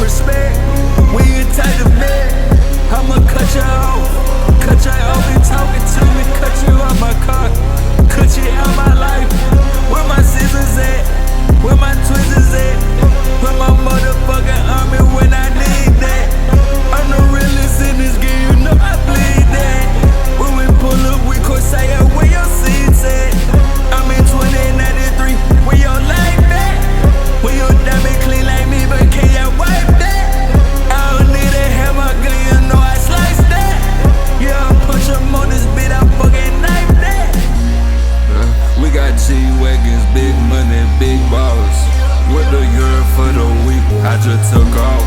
respect. When you take the man, I'ma cut you off. Cut you off and talking to me, cut you out my car, cut you out my life. Where my scissors at? Where my tweezers at? Where my motherfucking army when I need that? I'm the realest in this game, you know I bleed that. When we pull up, we could say, where your seats at? I'm in 2093, where your life at? When your diamond clean like me, but can you wipe that? I don't need to have my gun, you know I slice that. Yeah, I push up on this beat, I fucking knife that. We got G-Wagons, big money, big balls. With the euro for the week, I just took off.